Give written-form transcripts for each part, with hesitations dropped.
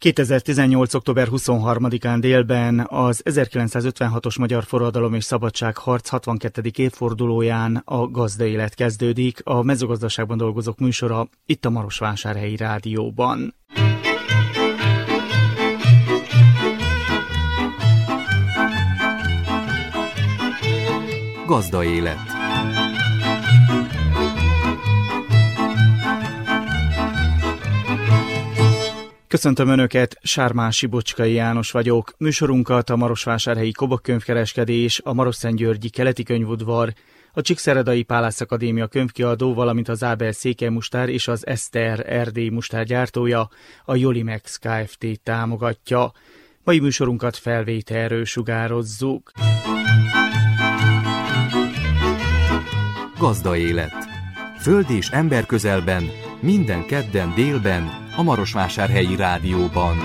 2018. október 23-án délben az 1956-os magyar forradalom és szabadságharc 62. évfordulóján a Gazdaélet kezdődik, a mezőgazdaságban dolgozók műsora itt a Marosvásárhelyi Rádióban. Gazdaélet. Köszöntöm Önöket, Sármási Bocskai János vagyok. Műsorunkat a Marosvásárhelyi Kobok Könyvkereskedés, a Marosszentgyörgyi Keleti Könyvudvar, a Csíkszeredai Pálász Akadémia könyvkiadó, valamint az Ábel Székelymustár és az Eszter erdélyi mustár gyártója, a Jolimex Kft. Támogatja. Mai műsorunkat felvételről sugározzuk. Gazdaélet. Föld és ember közelben, minden kedden délben, a Marosvásárhelyi Rádióban.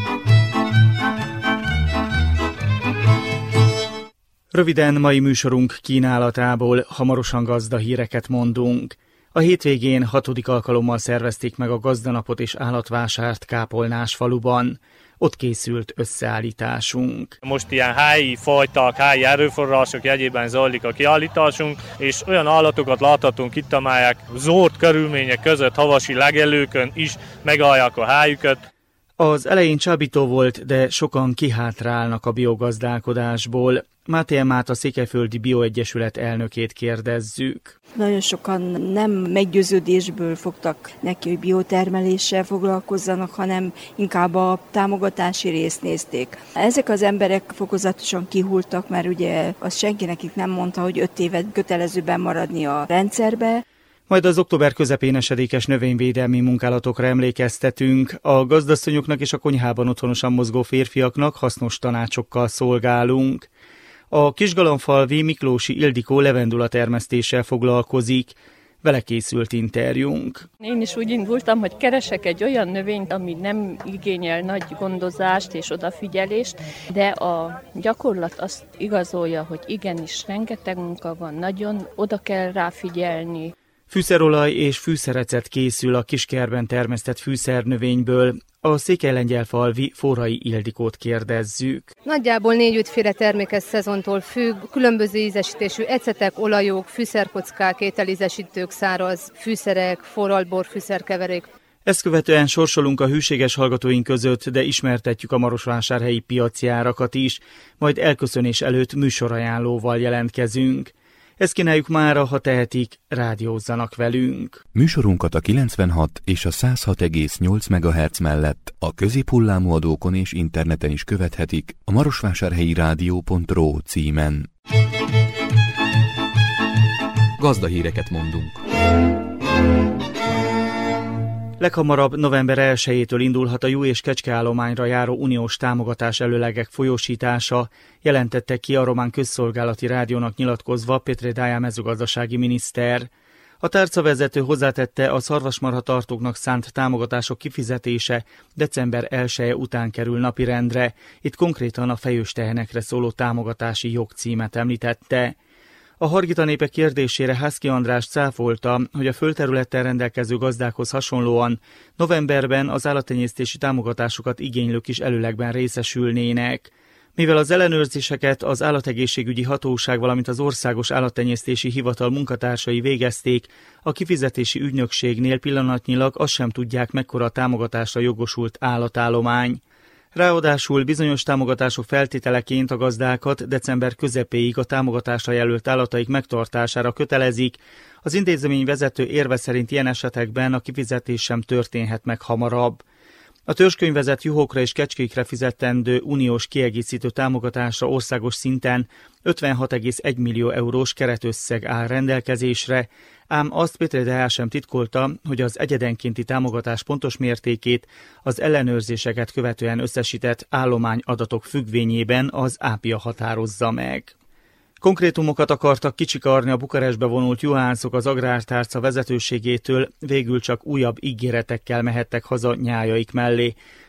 Röviden mai műsorunk kínálatából hamarosan gazdahíreket mondunk. A hétvégén 6. alkalommal szervezték meg a gazdanapot és állatvásárt Kápolnás faluban. Ott készült összeállításunk. Most ilyen helyi fajták, helyi erőforrások jegyében zajlik a kiállításunk, és olyan állatokat láthatunk itt, amelyek zord körülmények között havasi legelőkön is megállják a helyüket. Az elején csábító volt, de sokan kihátrálnak a biogazdálkodásból. Máté Emmát, a Székelyföldi Bioegyesület elnökét kérdezzük. Nagyon sokan nem meggyőződésből fogtak neki, hogy biotermeléssel foglalkozzanak, hanem inkább a támogatási részt nézték. Ezek az emberek fokozatosan kihultak, mert ugye azt senki nekik nem mondta, hogy 5 évet kötelezőben maradni a rendszerbe. Majd az október közepén esedékes növényvédelmi munkálatokra emlékeztetünk. A gazdasszonyoknak és a konyhában otthonosan mozgó férfiaknak hasznos tanácsokkal szolgálunk. A Kisgalamfalvi Miklósi Ildikó levendula termesztéssel foglalkozik. Vele készült interjúnk. Én is úgy indultam, hogy keresek egy olyan növényt, ami nem igényel nagy gondozást és odafigyelést, de a gyakorlat azt igazolja, hogy igenis rengeteg munka van, nagyon oda kell rá figyelni. Fűszerolaj és fűszerecet készül a Kiskerben termesztett fűszernövényből. A Székelylengyelfalvi Forrai Ildikót kérdezzük. Nagyjából 4-5 féle termékes szezontól függ, különböző ízesítésű ecetek, olajok, fűszerkockák, ételízesítők, száraz fűszerek, forralbor, fűszerkeverék. Ezt követően sorsolunk a hűséges hallgatóink között, de ismertetjük a marosvásárhelyi piaci árakat is, majd elköszönés előtt műsorajánlóval jelentkezünk. Ezt kínáljuk mára, ha tehetik, rádiózzanak velünk. Műsorunkat a 96 és a 106,8 MHz mellett a középhullámú adókon és interneten is követhetik a marosvásárhelyirádió.ro címen. Gazdahíreket mondunk. Leghamarabb november 1-től indulhat a juh- és kecskeállományra járó uniós támogatás előlegek folyósítása, jelentette ki a Román Közszolgálati Rádiónak nyilatkozva Petre Daia mezőgazdasági miniszter. A tárcavezető hozzátette, a szarvasmarhatartóknak szánt támogatások kifizetése december 1-e után kerül napirendre, itt konkrétan a fejős tehenekre szóló támogatási jogcímet említette. A Hargita népek kérdésére Hászki András cáfolta, hogy a földterülettel rendelkező gazdákhoz hasonlóan novemberben az állattenyésztési támogatásokat igénylők is előlegben részesülnének. Mivel az ellenőrzéseket az Állategészségügyi Hatóság, valamint az Országos Állattenyésztési Hivatal munkatársai végezték, a kifizetési ügynökségnél pillanatnyilag azt sem tudják, mekkora a támogatásra jogosult állatállomány. Ráadásul bizonyos támogatások feltételeként a gazdákat december közepéig a támogatásra jelölt állataik megtartására kötelezik. Az intézmény vezető érve szerint ilyen esetekben a kifizetés sem történhet meg hamarabb. A törzskönyvezett juhokra és kecskékre fizetendő uniós kiegészítő támogatásra országos szinten 56,1 millió eurós keretösszeg áll rendelkezésre, ám azt Petre Daia sem titkolta, hogy az egyedenkénti támogatás pontos mértékét az ellenőrzéseket követően összesített állományadatok függvényében az APIA határozza meg. Konkrétumokat akartak kicsikarni a Bukarestbe vonult juhászok az Agrártárca vezetőségétől, végül csak újabb ígéretekkel mehettek haza nyájaik mellé.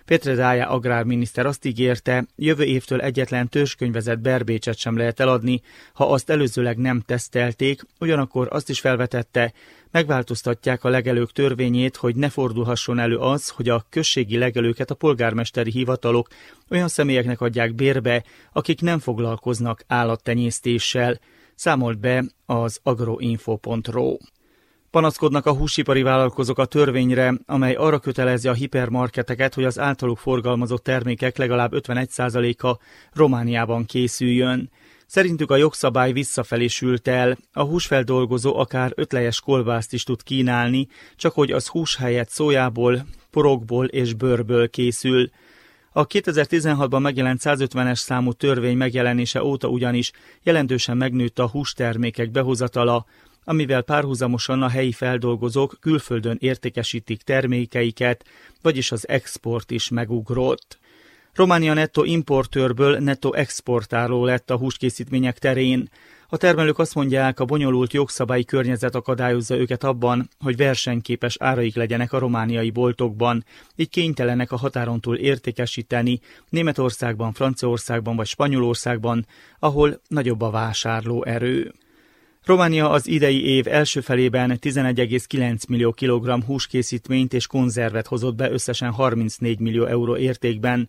Petre Daja agrárminiszter azt ígérte, jövő évtől egyetlen törzskönyvezett berbécset sem lehet eladni, ha azt előzőleg nem tesztelték, ugyanakkor azt is felvetette, megváltoztatják a legelők törvényét, hogy ne fordulhasson elő az, hogy a községi legelőket a polgármesteri hivatalok olyan személyeknek adják bérbe, akik nem foglalkoznak állattenyésztéssel, számolt be az agroinfo.ro. Panaszkodnak a húsipari vállalkozók a törvényre, amely arra kötelezi a hipermarketeket, hogy az általuk forgalmazott termékek legalább 51%-a Romániában készüljön. Szerintük a jogszabály visszafelé sült el, a húsfeldolgozó akár ötlejes kolbászt is tud kínálni, csak hogy az hús helyett szójából, porokból és bőrből készül. A 2016-ban megjelent 150-es számú törvény megjelenése óta ugyanis jelentősen megnőtt a hústermékek behozatala, amivel párhuzamosan a helyi feldolgozók külföldön értékesítik termékeiket, vagyis az export is megugrott. Románia nettó importőrből nettó exportáló lett a húskészítmények terén. A termelők azt mondják, a bonyolult jogszabályi környezet akadályozza őket abban, hogy versenyképes áraik legyenek a romániai boltokban, így kénytelenek a határon túl értékesíteni Németországban, Franciaországban vagy Spanyolországban, ahol nagyobb a vásárlóerő. Románia az idei év első felében 11,9 millió kilogramm húskészítményt és konzervet hozott be összesen 34 millió euró értékben,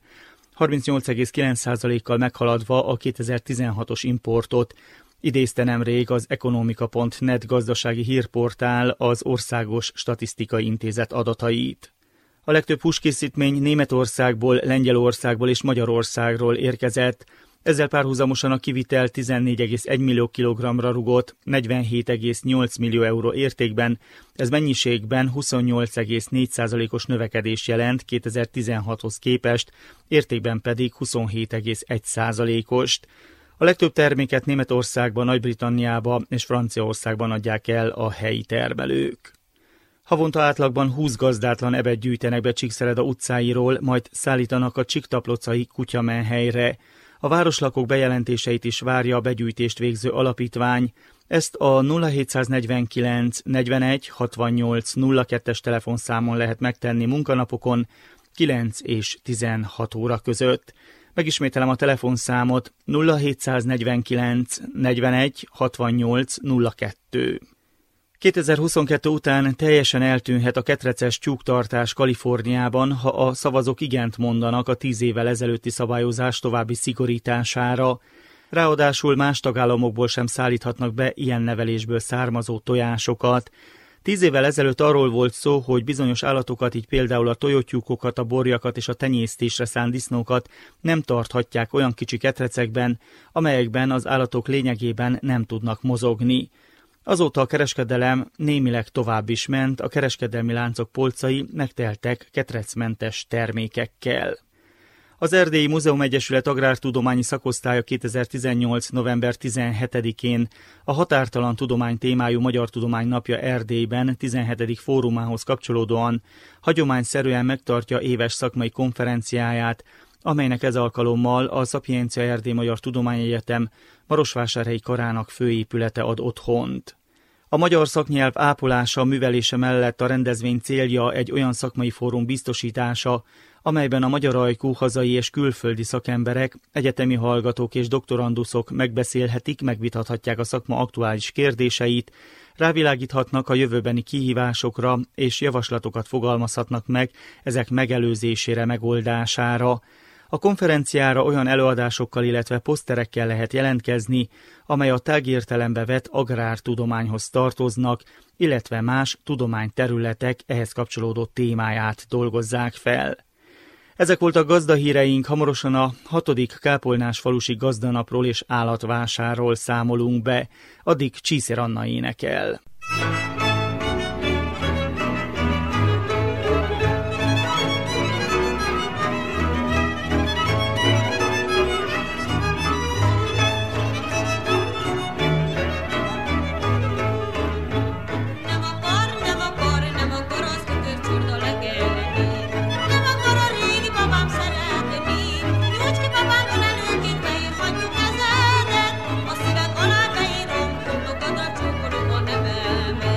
38,9%-kal meghaladva a 2016-os importot, idézte nemrég az Ekonomika.net gazdasági hírportál az Országos Statisztikai Intézet adatait. A legtöbb húskészítmény Németországból, Lengyelországból és Magyarországról érkezett, ezzel párhuzamosan a kivitel 14,1 millió kilogramra rugott, 47,8 millió euró értékben, ez mennyiségben 28,4%-os növekedés jelent 2016-hoz képest, értékben pedig 27,1%-ost. A legtöbb terméket Németországban, Nagy-Britanniába és Franciaországban adják el a helyi termelők. Havonta átlagban 20 gazdátlan ebet gyűjtenek be Csíkszereda utcáiról, majd szállítanak a Csíktaplocai kutyamenhelyre. A városlakók bejelentéseit is várja a begyűjtést végző alapítvány. Ezt a 0749 41 68 02-es telefonszámon lehet megtenni munkanapokon 9 és 16 óra között. Megismételem a telefonszámot 0749 41 68 02. 2022 után teljesen eltűnhet a ketreces tyúktartás Kaliforniában, ha a szavazók igent mondanak a 10 évvel ezelőtti szabályozás további szigorítására. Ráadásul más tagállamokból sem szállíthatnak be ilyen nevelésből származó tojásokat. 10 évvel ezelőtt arról volt szó, hogy bizonyos állatokat, így például a tojótyúkokat, a borjakat és a tenyésztésre szánt disznókat nem tarthatják olyan kicsi ketrecekben, amelyekben az állatok lényegében nem tudnak mozogni. Azóta a kereskedelem némileg tovább is ment, a kereskedelmi láncok polcai megteltek ketrecmentes termékekkel. Az Erdélyi Múzeumegyesület Agrártudományi Szakosztálya 2018. november 17-én a Határtalan Tudomány témájú Magyar Tudomány Napja Erdélyben 17. fórumához kapcsolódóan hagyományszerűen megtartja éves szakmai konferenciáját, amelynek ez alkalommal a Szapiencia Erdély Magyar Tudományegyetem Marosvásárhelyi karának főépülete ad otthont. A magyar szaknyelv ápolása, művelése mellett a rendezvény célja egy olyan szakmai fórum biztosítása, amelyben a magyar ajkú, hazai és külföldi szakemberek, egyetemi hallgatók és doktoranduszok megbeszélhetik, megvitathatják a szakma aktuális kérdéseit, rávilágíthatnak a jövőbeni kihívásokra és javaslatokat fogalmazhatnak meg ezek megelőzésére, megoldására. A konferenciára olyan előadásokkal, illetve poszterekkel lehet jelentkezni, amely a tágértelembe vett agrártudományhoz tartoznak, illetve más tudományterületek ehhez kapcsolódó témáját dolgozzák fel. Ezek voltak gazdahíreink, hamarosan a 6. Kápolnás falusi gazdanapról és állatvásárról számolunk be, addig Csíszér Anna énekel. A szíved alá beírom, gondolkodra csókolom a nevem.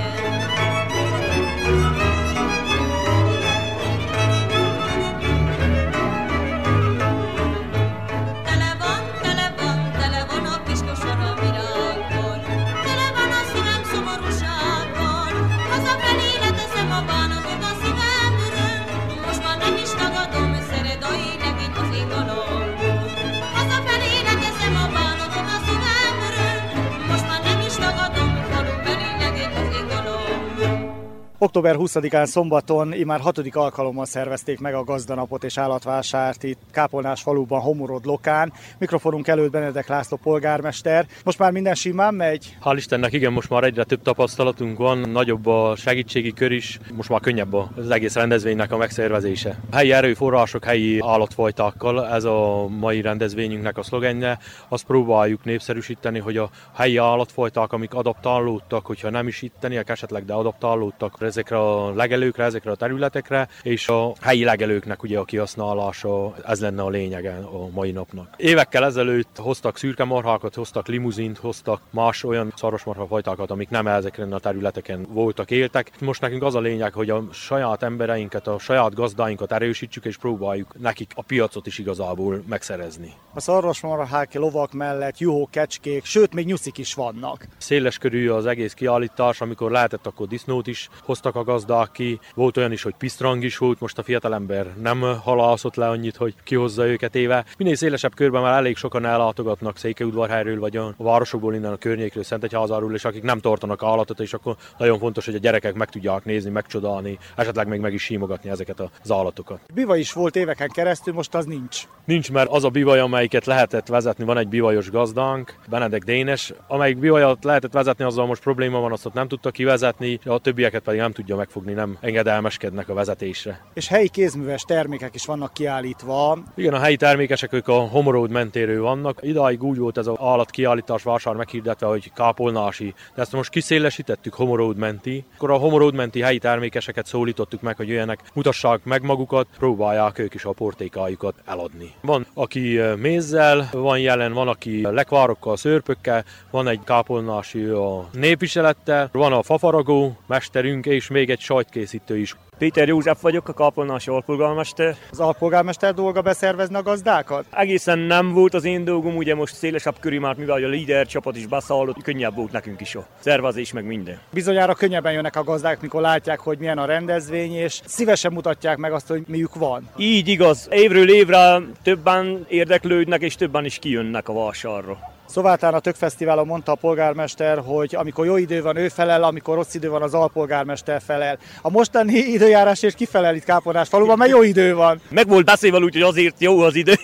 Október 20-án szombaton immár 6. alkalommal szervezték meg a gazdanapot és állatvásárt itt Kápolnás faluban, Homorod Lokán. Mikrofonunk előtt Benedek László polgármester. Most már minden simán megy? Hál' Istennek igen, most már egyre több tapasztalatunk van, nagyobb a segítségi kör is, most már könnyebb az egész rendezvénynek a megszervezése. Helyi erőforrások, helyi állatfajtákkal, ez a mai rendezvényünknek a szlogenje. Azt próbáljuk népszerűsíteni, hogy a helyi állatfajták, amik adaptálódtak, hogyha nem is itteniek esetleg, de adaptálódtak ezekre a legelőkre, ezekre a területekre, és a helyi legelőknek ugye a kihasználása, ez lenne a lényege a mai napnak. Évekkel ezelőtt hoztak szürkemarhákat, hoztak limuzint, hoztak más olyan szarvasmarhafajtákat, amik nem ezeken a területeken voltak, éltek. Most nekünk az a lényeg, hogy a saját embereinket, a saját gazdáinkat erősítsük, és próbáljuk nekik a piacot is igazából megszerezni. A szarvasmarhák, lovak mellett juhok, kecskék, sőt még nyuszik is vannak. Széles körű az egész kiállítás, amikor lehetett, akkor disznót is hoztak a gazdák ki. Volt olyan is, hogy pisztrang is volt, most a fiatalember nem halászott le annyit, hogy kihozza őket éve. Minél szélesebb körben már elég sokan ellátogatnak Székelyudvarhelyről, vagy a városokból, innen a környékről, Szentegyházáról, és akik nem tartanak állatot, és akkor nagyon fontos, hogy a gyerekek meg tudják nézni, megcsodálni, esetleg még meg is símogatni ezeket az állatokat. Bivaj is volt éveken keresztül, most az nincs. Nincs, mert az a bivaj, amelyiket lehetett vezetni, van egy bivajos gazdánk, Benedek Dénes, amelyik bivajat lehetett vezetni, azzal most probléma van, azt ott nem tudta kivezetni, a többieket pedig nem tudja megfogni, nem engedelmeskednek a vezetésre. És helyi kézműves termékek is vannak kiállítva. Igen, a helyi termékesek, ők a Homorod mentéről vannak. Idáig úgy volt ez az állatkiállítás vásár meghirdetve, hogy kápolnási, de ezt most kiszélesítettük Homorod menti. Akkor a Homorod menti helyi termékeseket szólítottuk meg, hogy jöjjenek, mutassák meg magukat, próbálják ők is a portékájukat eladni. Van, aki mézzel van jelen, van, aki lekvárokkal, szőrpökkel, van egy kápolnási a népviselettel, van a fafaragó mesterünk, és még egy sajtkészítő is. Péter József vagyok, a kápolnási alpolgármester. Az alpolgármester dolga beszervezni a gazdákat? Egészen nem volt az én dolgom, ugye most szélesebb körű már, mivel a líder csapat is beszállott, könnyebb volt nekünk is a szervezés, meg minden. Bizonyára könnyebben jönnek a gazdák, mikor látják, hogy milyen a rendezvény, és szívesen mutatják meg azt, hogy miük van. Így igaz, évről évre többen érdeklődnek, és többen is kijönnek a vásárra. Szóváltán a Tökfesztiválon mondta a polgármester, hogy amikor jó idő van, ő felel, amikor rossz idő van, az alpolgármester felel. A mostani időjárásért kifelel itt Kápolnás faluban, mert jó idő van. Meg volt beszélve úgy, hogy azért jó az idő.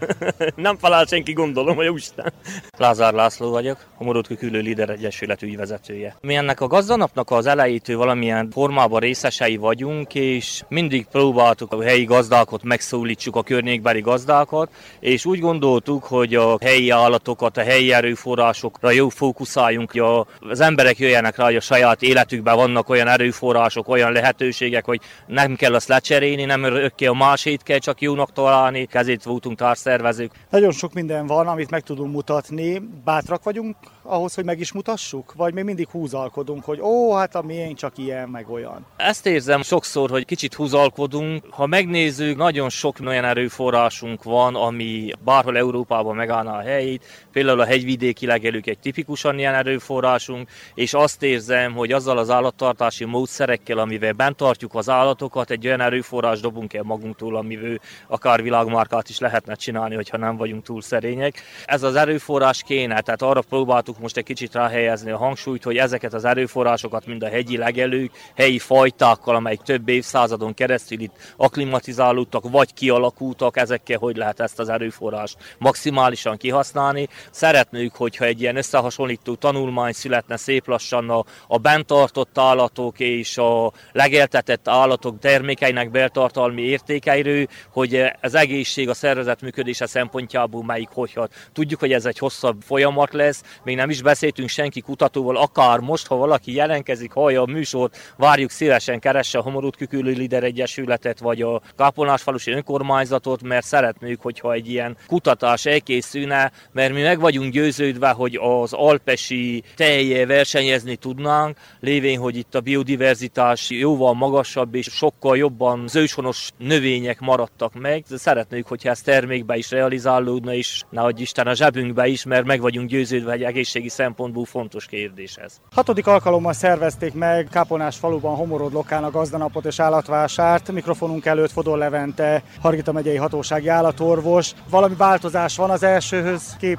Nem felel senki, gondolom, hogy Isten. Lázár László vagyok, a Homorod Küküllő Líder Egyesület ügyvezetője. Mi ennek a gazdanapnak az elejétől valamilyen formában részesei vagyunk, és mindig próbáltuk a helyi gazdákat megszólítsuk, a környékbeli gazdákat, és úgy gondoltuk, hogy a helyi állatokat, a helyi erőforrásokra jó fókuszáljunk, hogy az emberek jöjjenek rá, hogy a saját életükben vannak olyan erőforrások, olyan lehetőségek, hogy nem kell azt lecserélni, nem örökké a másét kell csak jónak találni, ezért voltunk társszervezők. Nagyon sok minden van, amit meg tudunk mutatni. Bátrak vagyunk ahhoz, hogy meg is mutassuk? Vagy még mindig húzalkodunk, hogy hát a miénk csak ilyen, meg olyan? Ezt érzem sokszor, hogy kicsit húzalkodunk. Ha megnézzük, nagyon sok olyan erőforrásunk van, ami bárhol Európában megállná a helyét. Például a hegyvidéki legelők egy tipikusan ilyen erőforrásunk, és azt érzem, hogy azzal az állattartási módszerekkel, amivel bent tartjuk az állatokat, egy olyan erőforrás dobunk el magunktól, amivel akár világmárkát is lehetne csinálni, hogyha nem vagyunk túl szerények. Ez az erőforrás kéne, tehát arra próbáltuk most egy kicsit ráhelyezni a hangsúlyt, hogy ezeket az erőforrásokat, mind a hegyi legelők, helyi fajtákkal, amelyik több évszázadon keresztül itt akklimatizálódtak, vagy kialakultak, ezekkel hogy lehet ezt az erőforrást maximálisan kihasználni. Szeretnék, hogyha egy ilyen összehasonlító tanulmány születne szép lassan a bent tartott állatok és a legeltetett állatok termékeinek beltartalmi értékeiről, hogy az egészség, a szervezet működése szempontjából melyik hogy hat. Tudjuk, hogy ez egy hosszabb folyamat lesz, még nem is beszéltünk senki kutatóval, akár most, ha valaki jelentkezik, hallja a műsort, várjuk szívesen, keresse a Homorod Küküllő Líder Egyesületet, vagy a Kápolnásfalusi önkormányzatot, mert szeretnék, hogyha egy ilyen kutatás elkészülne, mert mi meg vagyunk győződve, hogy az alpesi tejjel versenyezni tudnánk, lévén, hogy itt a biodiverzitás jóval magasabb és sokkal jobban zöldhonos növények maradtak meg. Szeretnék, hogyha ez termékbe is realizálódna, és nehogy Isten a zsebünkbe is, mert meg vagyunk győződve, hogy egészségi szempontból fontos kérdés ez. 6. alkalommal szervezték meg Kápolnás faluban, Homorod Lokán a gazdanapot és állatvásárt. Mikrofonunk előtt Fodor Levente, Hargita megyei hatósági állatorvos. Valami változás van az elsőhöz képest?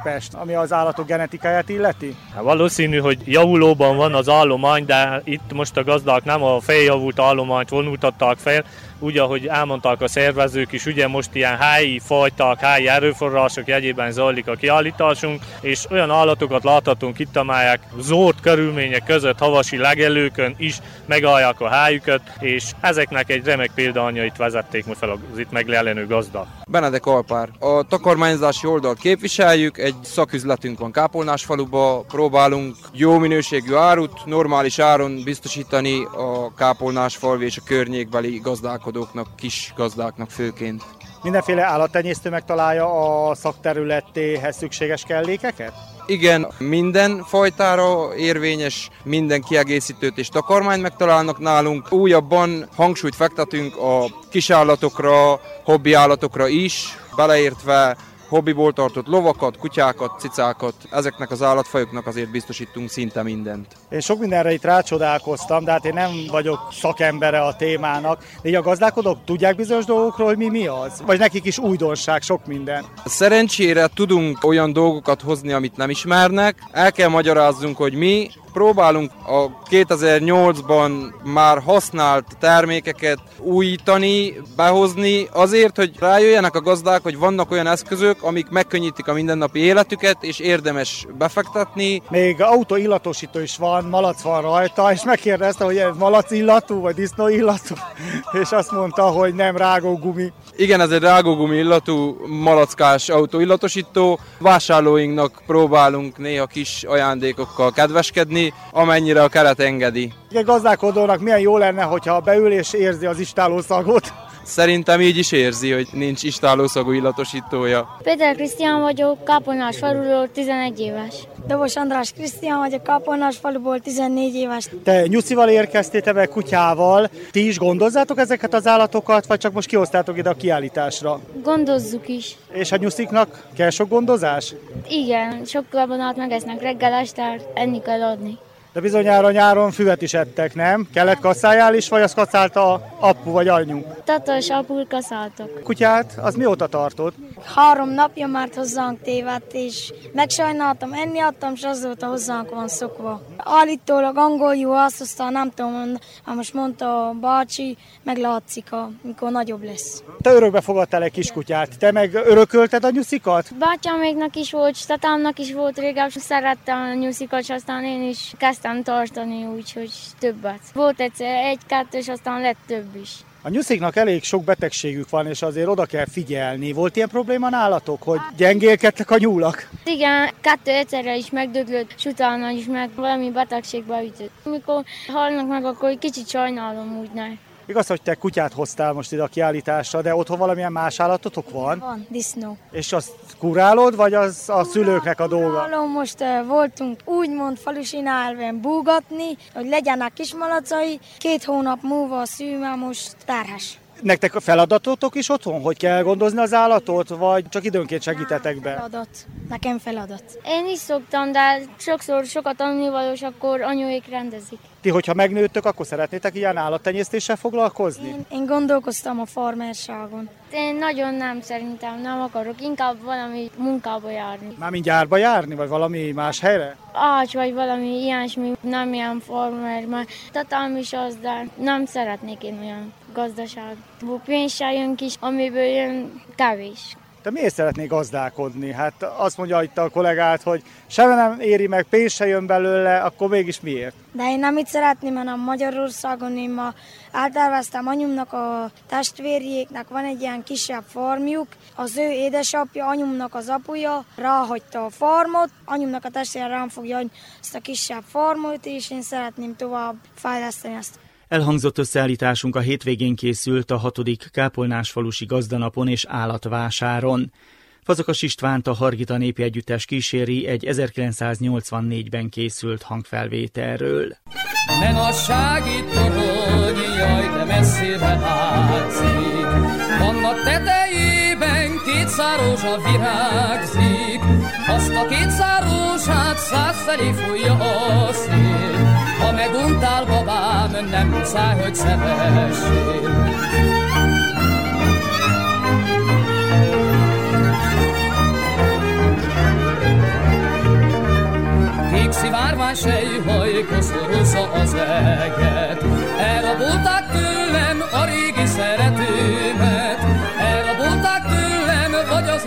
ami az állatok genetikáját illeti? Hát valószínű, hogy javulóban van az állomány, de itt most a gazdák nem a feljavult állományt vonultatták fel, úgy, ahogy elmondták a szervezők is, ugye most ilyen helyi fajták, helyi erőforrások jegyében zajlik a kiállításunk, és olyan állatokat láthatunk itt, amelyek zord körülmények között havasi legelőkön is megállják a helyüket, és ezeknek egy remek példányait vezették most fel az itt megjelenő gazdák. Benedek Alpár. A takarmányzási oldalt képviseljük, egy szaküzletünk van Kápolnásfaluba, próbálunk jó minőségű árut, normális áron biztosítani a Kápolnásfalvi és a környékbeli gazdálkodóknak, kis gazdáknak főként. Mindenféle állattenyésztő megtalálja a szakterületéhez szükséges kellékeket? Igen, minden fajtára érvényes, minden kiegészítőt és takarmányt megtalálnak nálunk. Újabban hangsúlyt fektetünk a kisállatokra, hobbi állatokra is, beleértve hobbiból tartott lovakat, kutyákat, cicákat, ezeknek az állatfajoknak azért biztosítunk szinte mindent. Én sok mindenre itt rácsodálkoztam, de hát én nem vagyok szakembere a témának. De így a gazdálkodók tudják bizonyos dolgokról, hogy mi az? Vagy nekik is újdonság, sok minden? Szerencsére tudunk olyan dolgokat hozni, amit nem ismernek. El kell magyarázzunk, hogy mi próbálunk a 2008-ban már használt termékeket újítani, behozni, azért, hogy rájöjjenek a gazdák, hogy vannak olyan eszközök, amik megkönnyítik a mindennapi életüket, és érdemes befektetni. Még autóillatosító is van, malac van rajta, és megkérdezte, hogy ez malac illatú, vagy disznó illatú, és azt mondta, hogy nem rágógumi. Igen, ez egy rágógumi illatú malackás autóillatosító. Vásárlóinknak próbálunk néha kis ajándékokkal kedveskedni, amennyire a keret engedi. A gazdálkodónak milyen jó lenne, hogyha beül és érzi az istálószagot. Szerintem így is érzi, hogy nincs istálószagú illatosítója. Péter Krisztián vagyok, Kápolnásfaluról, 11 éves. Dobos András Krisztián vagyok, Kápolnásfaluból, 14 éves. Te nyuszival érkeztél, te meg kutyával. Ti is gondozzátok ezeket az állatokat, vagy csak most kihoztátok ide a kiállításra? Gondozzuk is. És a nyusziknak kell sok gondozás? Igen, sok gabonát megesznek reggel, este, enni kell adni. De bizonyára nyáron füvet is ettek, nem? Kellett kaszáljál is, vagy azt kaszálta apu vagy anyu? Tata és apu kaszáltak. Kutyát, az mióta tartod? 3 napja már hozzánk tévedt, és megsajnáltam, enni adtam, és azóta hozzánk van szokva. Állítólag angol juhász, aztán nem tudom, most mondta a bácsi, meglátszik, amikor nagyobb lesz. Te örökbe fogadtál egy kiskutyát, te meg örökölted a nyuszikat? Bátyáméknak is volt, és tatámnak is volt régen, szerettem a nyuszikat, és aztán én is kezdtem tartani, úgyhogy többet. Volt egyszer 1-2, és aztán lett több is. A nyusziknak elég sok betegségük van, és azért oda kell figyelni. Volt ilyen probléma nálatok, hogy gyengélkedtek a nyúlak? Igen, 2 egyszerre is megdöglött, és utána is meg valami betegségbe ütött. Amikor halnak meg, akkor kicsit sajnálom úgy ne. Igaz, hogy te kutyát hoztál most ide a kiállításra, de otthon valamilyen más állatotok van? Van, disznó. És azt kurálod, vagy az a szülőknek a dolga? Kurálom, most voltunk úgymond falusi elven búgatni, hogy legyenek kismalacai. 2 hónap múlva a szűme most terhes. Nektek a feladatotok is otthon, hogy kell gondozni az állatot, vagy csak időnként segítetek be? Feladat. Nekem feladat. Én is szoktam, de sokszor sokat tanulnivalós, akkor anyuék rendezik. Ti, hogyha megnőttök, akkor szeretnétek ilyen állattenyésztéssel foglalkozni? Én gondolkoztam a farmerságon. Én nagyon nem, szerintem nem akarok, inkább valami munkába járni. Mármint gyárba járni, vagy valami más helyre? Ács, vagy valami ilyesmi, nem ilyen farmer, mert tatám is az, de nem szeretnék én olyan gazdaságból. Pénz se jön kis, amiből jön kevés. Te miért szeretnél gazdálkodni? Hát azt mondja itt a kollégát, hogy semmi nem éri meg, pénz se jön belőle, akkor mégis miért? De én nem itt szeretném, hanem Magyarországon én ma elterveztem anyumnak a testvérjéknek, van egy ilyen kisebb farmjuk, az ő édesapja, anyumnak az apuja ráhagyta a farmot, anyumnak a testvére rám fogja adni ezt a kisebb farmot, és én szeretném tovább fejleszteni ezt. Elhangzott összeállításunk a hétvégén készült a 6. Kápolnásfalusi gazdanapon és állatvásáron. Fazekas Istvánt, a Hargita Népi Együttes kíséri egy 1984-ben készült hangfelvételről. Men a sági torony, jaj, de messzire látszik, annak tetejében 2 rózsa virágzik, azt a 2 rózsát 100 felé fújja a szél. Ha meguntál, babám, nem muszáj, hogy szeressél.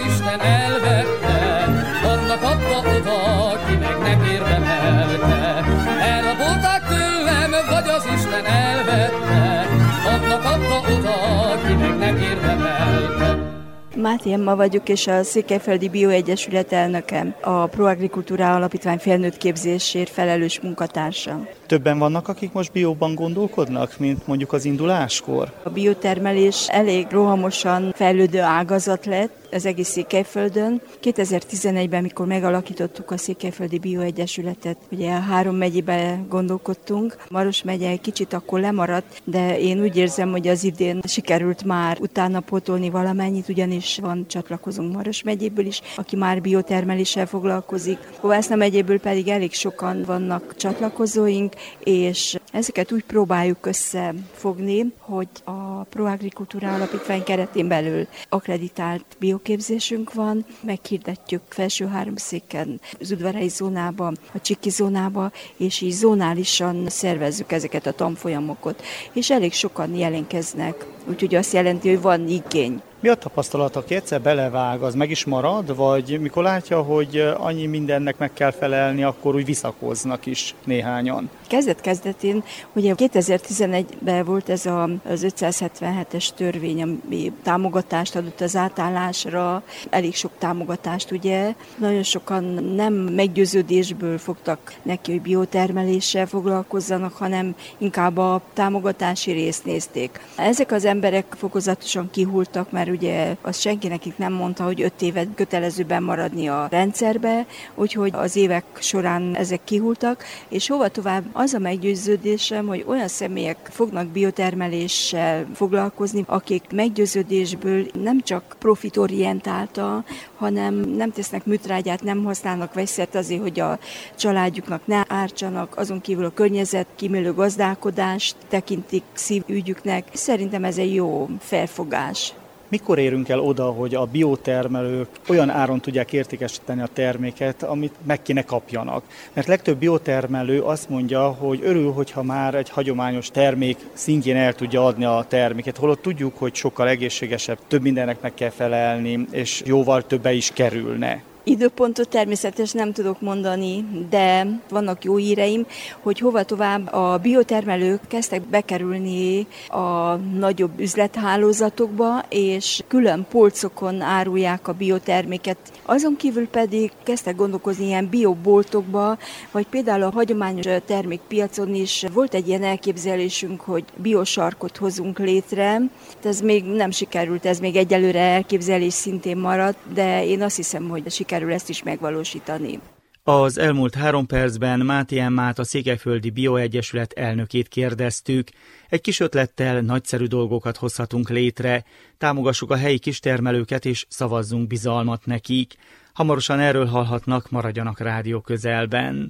Isten elvette, annak adta oda, ki meg nem érdemelte. Elrabolták tőlem, vagy az Isten elvette, annak adta oda, ki meg nem érdemelte. Máté Emma vagyok, és a Székelyföldi Bioegyesület elnöke, a Proagrikultúra Alapítvány felnőtt képzésért felelős munkatársa. Többen vannak, akik most bióban gondolkodnak, mint mondjuk az induláskor? A biotermelés elég rohamosan fejlődő ágazat lett az egész Székelyföldön. 2011-ben, mikor megalakítottuk a Székelyföldi Bioegyesületet, ugye 3 megyébe gondolkodtunk. Maros megye egy kicsit akkor lemaradt, de én úgy érzem, hogy az idén sikerült már utána pótolni valamennyit, ugyanis van csatlakozónk Maros megyéből is, aki már biotermeléssel foglalkozik. Kovászna megyéből pedig elég sokan vannak csatlakozóink, és ezeket úgy próbáljuk összefogni, hogy a Proagrikultúra Alapítvány keretén belül akkreditált bioképzésünk van, meghirdetjük felső háromszéken, az udvarai zónába, a csiki zónába, és így zónálisan szervezzük ezeket a tanfolyamokat, és elég sokan jelentkeznek, úgyhogy azt jelenti, hogy van igény. Mi a tapasztalat, aki egyszer belevág, az meg is marad, vagy mikor látja, hogy annyi mindennek meg kell felelni, akkor úgy visszakoznak is néhányan? Kezdet-kezdetén, ugye 2011-ben volt ez az 577-es törvény, ami támogatást adott az átállásra, elég sok támogatást, ugye. Nagyon sokan nem meggyőződésből fogtak neki, hogy biotermeléssel foglalkozzanak, hanem inkább a támogatási részt nézték. Ezek az emberek fokozatosan kihultak, mert ugye azt senki nekik nem mondta, hogy 5 évet kötelezőben maradni a rendszerbe, úgyhogy az évek során ezek kihultak, és hova tovább az a meggyőződésem, hogy olyan személyek fognak biotermeléssel foglalkozni, akik meggyőződésből nem csak profitorientálta, hanem nem tesznek műtrágyát, nem használnak vegyszert azért, hogy a családjuknak ne ártsanak, azon kívül a környezet kímélő gazdálkodást tekintik szívügyüknek. Szerintem ez egy jó felfogás. Mikor érünk el oda, hogy a biotermelők olyan áron tudják értékesíteni a terméket, amit meg kéne kapjanak? Mert legtöbb biotermelő azt mondja, hogy örül, hogyha már egy hagyományos termék szintjén el tudja adni a terméket, holott tudjuk, hogy sokkal egészségesebb, több mindennek meg kell felelni, és jóval többe is kerülne. Időpontot természetesen nem tudok mondani, de vannak jó híreim, hogy hova tovább a biotermelők kezdtek bekerülni a nagyobb üzlethálózatokba, és külön polcokon árulják a bioterméket. Azon kívül pedig kezdtek gondolkozni ilyen bioboltokba, vagy például a hagyományos termékpiacon is volt egy ilyen elképzelésünk, hogy biosarkot hozunk létre. Ez még nem sikerült, ez még egyelőre elképzelés szintén maradt, de én azt hiszem, hogy sikerül ezt is megvalósítani. Az elmúlt 3 percben Máté Emmát, a Székelyföldi Bioegyesület elnökét kérdeztük. Egy kis ötlettel nagyszerű dolgokat hozhatunk létre, támogassuk a helyi kistermelőket és szavazzunk bizalmat nekik. Hamarosan erről hallhatnak, maradjanak rádió közelben.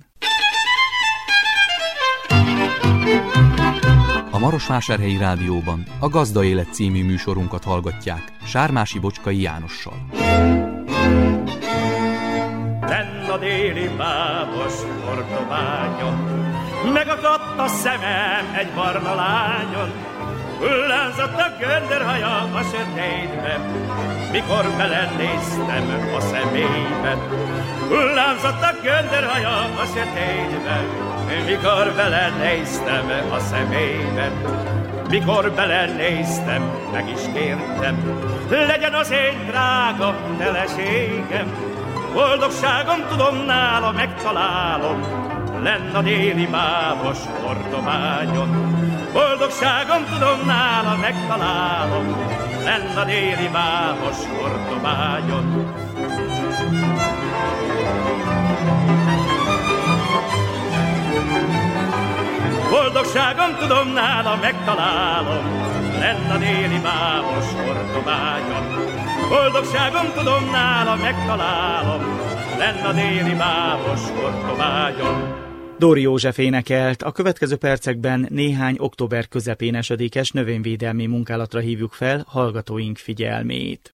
A Marosvásárhelyi Rádióban a Gazda Élet című műsorunkat hallgatják Sármási Bocskai Jánossal. Lenn a déli bábos Portobányon, megakadt a szemem egy barna lányon, hullámzott a göndörhaja a sötétbe, mikor belenéztem a szemébe. Hullámzott a göndörhaja a sötétbe, mikor belenéztem a szemébe. Mikor belenéztem, meg is kértem, legyen az én drága feleségem. Boldogságom tudom nála megtalálom, lenn a déli bábos Portobányon. Boldogságom tudom nála megtalálom, lenn a déli bábos Portobányon. Boldogságom tudom nála megtalálom, lenn a déli bábos Portobányon. Boldogságom tudom nála megtalálom, lenn a déli bábos Portobányon. Dóri József énekelt, a következő percekben néhány október közepén esedékes növényvédelmi munkálatra hívjuk fel hallgatóink figyelmét.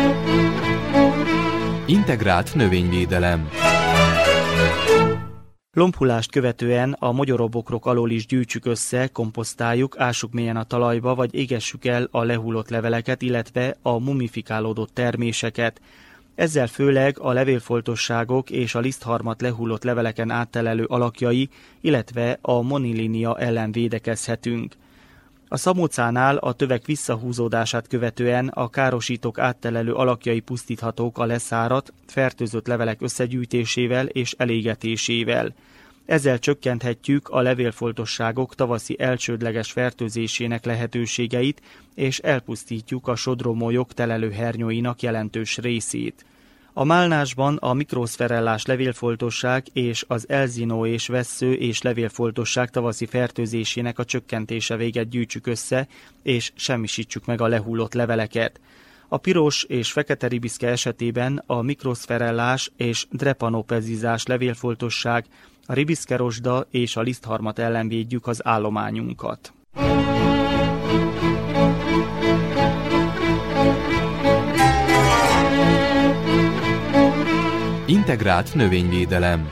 Integrált növényvédelem. Lombhulást követően a mogyorobokrok alól is gyűjtsük össze, komposztáljuk, ássuk mélyen a talajba, vagy égessük el a lehullott leveleket, illetve a mumifikálódott terméseket. Ezzel főleg a levélfoltosságok és a lisztharmat lehullott leveleken áttelelő alakjai, illetve a monilinia ellen védekezhetünk. A szamócánál a tövek visszahúzódását követően a károsítók áttelelő alakjai pusztíthatók a leszáradt, fertőzött levelek összegyűjtésével és elégetésével. Ezzel csökkenthetjük a levélfoltosságok tavaszi elcsődleges fertőzésének lehetőségeit, és elpusztítjuk a sodrómolyok telelőhernyóinak jelentős részét. A málnásban a mikroszferellás levélfoltosság és az elzinó és vessző és levélfoltosság tavaszi fertőzésének a csökkentése véget gyűjtsük össze, és semmisítsük meg a lehullott leveleket. A piros és fekete ribiszke esetében a mikroszferellás és drepanopezizás levélfoltosság, a ribiszkerosda és a lisztharmat ellen védjük az állományunkat. Integrált növényvédelem.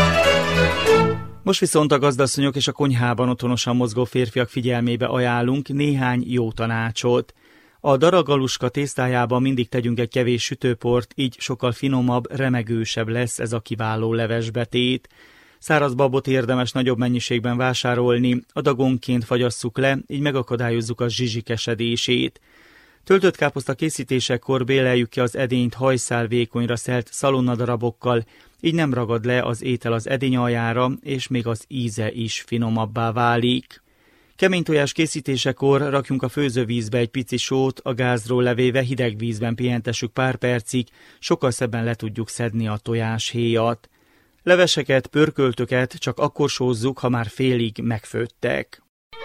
Most viszont a gazdasszonyok és a konyhában otthonosan mozgó férfiak figyelmébe ajánlunk néhány jó tanácsot. A daragaluska tésztájában mindig tegyünk egy kevés sütőport, így sokkal finomabb, remegősebb lesz ez a kiváló levesbetét. Száraz babot érdemes nagyobb mennyiségben vásárolni, adagonként fagyasszuk le, így megakadályozzuk a zsizsikesedését. Töltött káposzta készítésekor béleljük ki az edényt hajszál vékonyra szelt szalonnadarabokkal, így nem ragad le az étel az edény aljára, és még az íze is finomabbá válik. Kemény tojás készítésekor rakjunk a főzővízbe egy pici sót, a gázról levéve hideg vízben pihentessük pár percig, sokkal szebben le tudjuk szedni a tojáshéjat. Leveseket, pörköltöket csak akkor sózzuk, ha már félig megfőttek.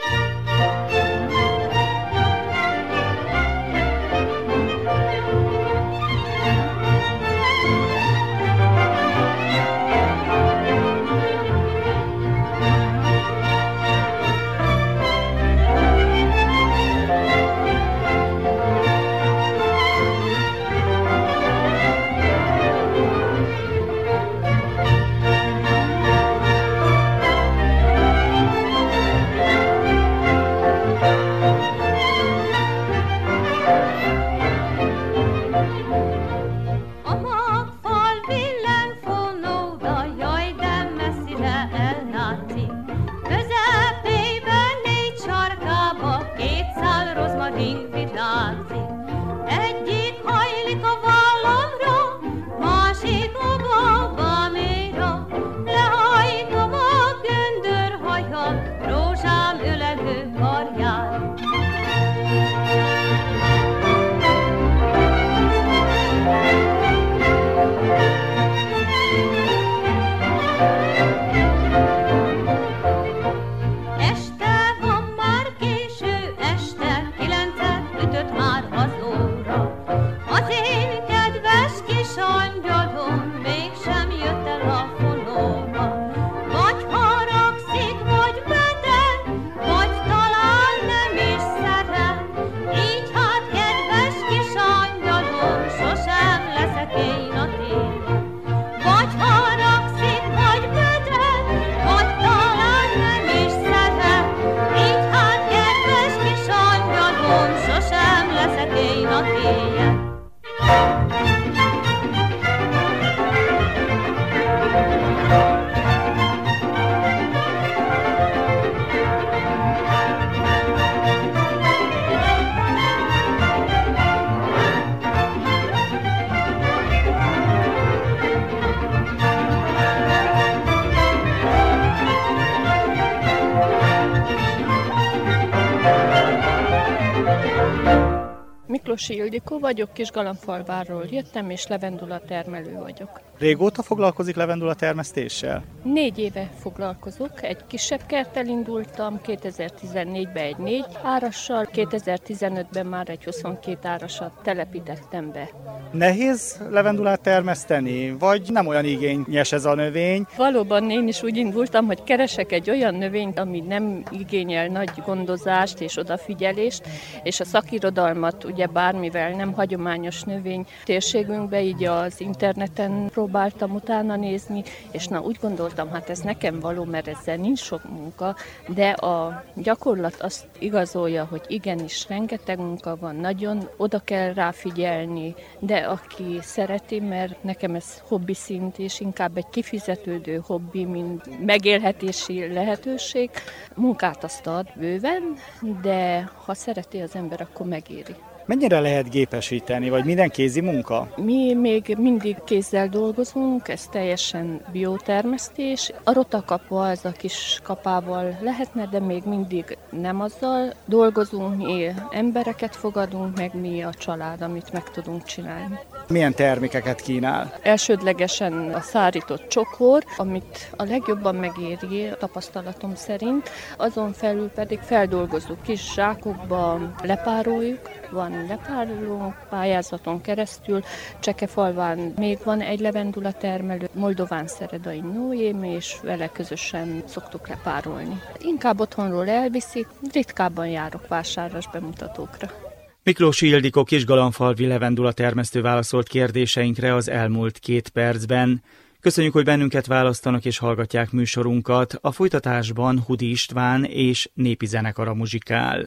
Miklósi Ildikó vagyok, Kisgalamfalvárról jöttem, és levendula termelő vagyok. Régóta foglalkozik levendula termesztéssel? 4 éve foglalkozok, egy kisebb kerttel indultam, 2014-ben egy 4 árassal, 2015-ben már egy 22 árasat telepítettem be. Nehéz levendulát termeszteni, vagy nem olyan igényes ez a növény? Valóban én is úgy indultam, hogy keresek egy olyan növényt, ami nem igényel nagy gondozást és odafigyelést, és a szakirodalmat ugyebár bármivel nem hagyományos növény térségünkbe, így az interneten próbáltam utána nézni, és úgy gondoltam, hát ez nekem való, mert ezzel nincs sok munka, de a gyakorlat azt igazolja, hogy igenis rengeteg munka van, nagyon oda kell rá figyelni, de aki szereti, mert nekem ez hobbi szint, és inkább egy kifizetődő hobbi, mint megélhetési lehetőség. Munkát azt ad bőven, de ha szereti az ember, akkor megéri. Mennyire lehet gépesíteni, vagy minden kézi munka? Mi még mindig kézzel dolgozunk, ez teljesen biotermesztés. A rotakapa, ez a kis kapával lehetne, de még mindig nem azzal dolgozunk, mi embereket fogadunk meg, mi a család, amit meg tudunk csinálni. Milyen termékeket kínál? Elsődlegesen a szárított csokor, amit a legjobban megéri tapasztalatom szerint, azon felül pedig feldolgozzuk kis zsákokba, lepároljuk, van lepárolónk pályázaton keresztül, Csekefalván még van egy levendula termelő, Moldován Szeredai Nóém, és vele közösen szoktuk lepárolni. Inkább otthonról elviszik, ritkábban járok vásárlás bemutatókra. Miklósi Ildikó kisgalamfalvi levendula termesztő válaszolt kérdéseinkre az elmúlt 2 percben. Köszönjük, hogy bennünket választanak és hallgatják műsorunkat. A folytatásban Hudi István és népi zenekara muzsikál.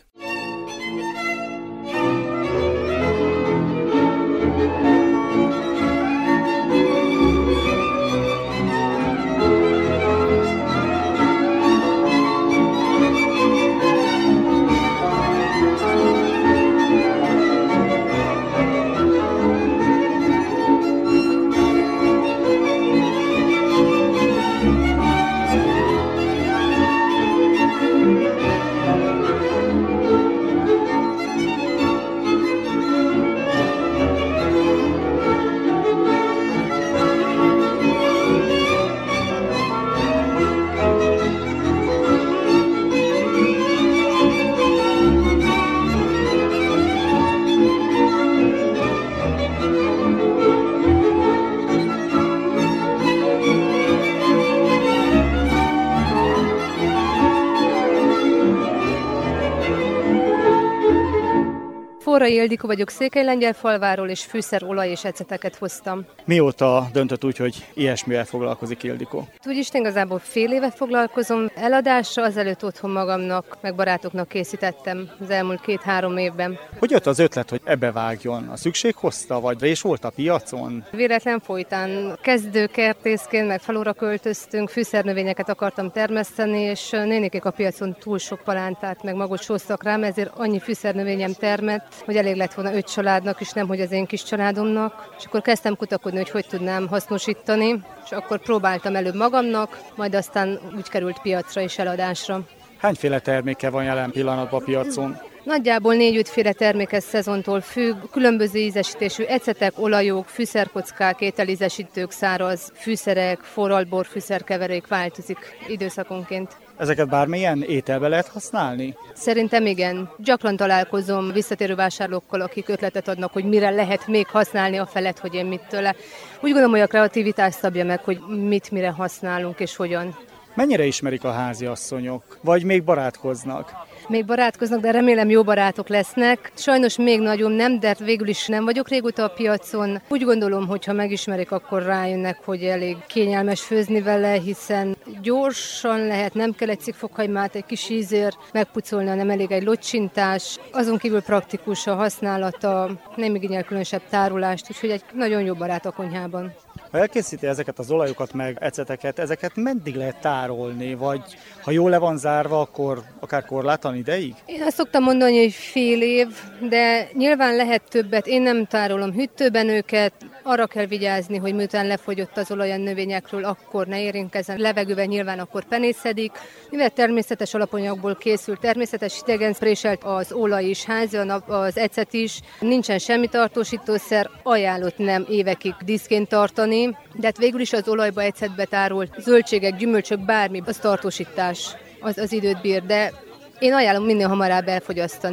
Forrai Ildikó vagyok, Székelylengyelfalváról, és fűszerolaj és eceteket hoztam. Mióta döntött úgy, hogy ilyesmivel foglalkozik Ildikó? Úgyis igazából fél éve foglalkozom eladásra, azelőtt otthon magamnak, meg barátoknak készítettem az elmúlt 2-3 évben. Hogy jött az ötlet, hogy ebbe vágjon? A szükség hozta, vagy és volt a piacon? Véletlen folytán kezdőkertészként, meg falura költöztünk, fűszernövényeket akartam termeszteni, és nénikék a piacon túl sok palántát, meg magot sóztak rám, ezért annyi fűszernövényem termett, hogy elég lett volna 5 családnak, és nem, hogy az én kis családomnak. És akkor kezdtem kutakodni, hogy tudnám hasznosítani, és akkor próbáltam előbb magamnak, majd aztán úgy került piacra és eladásra. Hányféle terméke van jelen pillanatban a piacon? Nagyjából 4-5 féle termékes szezontól függ, különböző ízesítésű ecetek, olajok, fűszerkockák, ételízesítők, száraz fűszerek, forralbor, fűszerkeverék változik időszakonként. Ezeket bármilyen ételbe lehet használni? Szerintem igen. Gyakran találkozom visszatérő vásárlókkal, akik ötletet adnak, hogy mire lehet még használni a felett, hogy én mit tőle. Úgy gondolom, hogy a kreativitás szabja meg, hogy mit mire használunk és hogyan. Mennyire ismerik a háziasszonyok? Vagy még barátkoznak? Még barátkoznak, de remélem jó barátok lesznek. Sajnos még nagyon nem, de végül is nem vagyok régóta a piacon. Úgy gondolom, hogy ha megismerik, akkor rájönnek, hogy elég kényelmes főzni vele, hiszen gyorsan lehet, nem kell egy cikfokhagymát, egy kis ízért megpucolni, hanem elég egy locsintás. Azon kívül praktikus a használata, nem igényel különösebb tárolást, úgyhogy egy nagyon jó barát a konyhában. Ha elkészíti ezeket az olajokat meg eceteket, ezeket meddig lehet tárolni, vagy ha jól le van zárva, akkor akár korlátlan ideig? Én azt szoktam mondani, hogy fél év, de nyilván lehet többet. Én nem tárolom hűtőben őket, arra kell vigyázni, hogy miután lefogyott az olaj a növényekről, akkor ne érintkezzen. Levegőben nyilván akkor penészedik. Mivel természetes alapanyagból készül, természetes idegen préselt az olaj is, házi, az ecet is, nincsen semmi tartósítószer, ajánlott nem évekig díszként tartani, de hát végül is az olajba, ecetbe tárolt zöldségek, gyümölcsök, bármi, az tartósítás, az időt bír, de én ajánlom minél hamarabb elfogyasztani.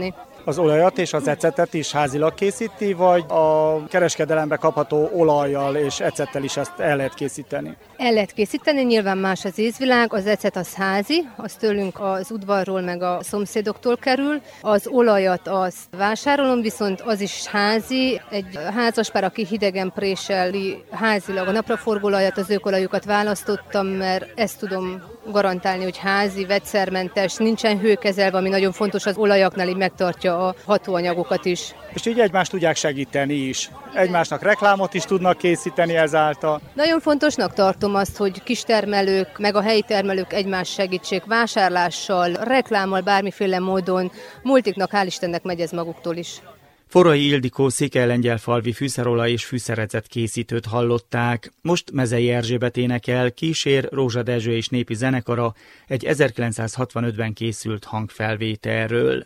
Az olajat és az ecetet is házilag készíti, vagy a kereskedelembe kapható olajjal és ecettel is ezt el lehet készíteni? El lehet készíteni, nyilván más az ízvilág, az ecet az házi, az tőlünk az udvarról meg a szomszédoktól kerül. Az olajat azt vásárolom, viszont az is házi. Egy házaspár, aki hidegen préseli házilag a napraforgóolajat, az ökolajukat választottam, mert ezt tudom garantálni, hogy házi, vegyszermentes, nincsen hőkezelve, ami nagyon fontos az olajaknál, így megtartja a hatóanyagokat is. És így egymást tudják segíteni is. Egymásnak reklámot is tudnak készíteni ezáltal. Nagyon fontosnak tartom azt, hogy kistermelők, meg a helyi termelők egymás segítsék vásárlással, reklámmal, bármiféle módon. Multiknak hál' Istennek megy ez maguktól is. Forrai Ildikó székelylengyelfalvi fűszerolaj és fűszerecet készítőt hallották. Most Mezei Erzsébet énekel, kísér Rózsa Dezső és népi zenekara egy 1965-ben készült hangfelvételről.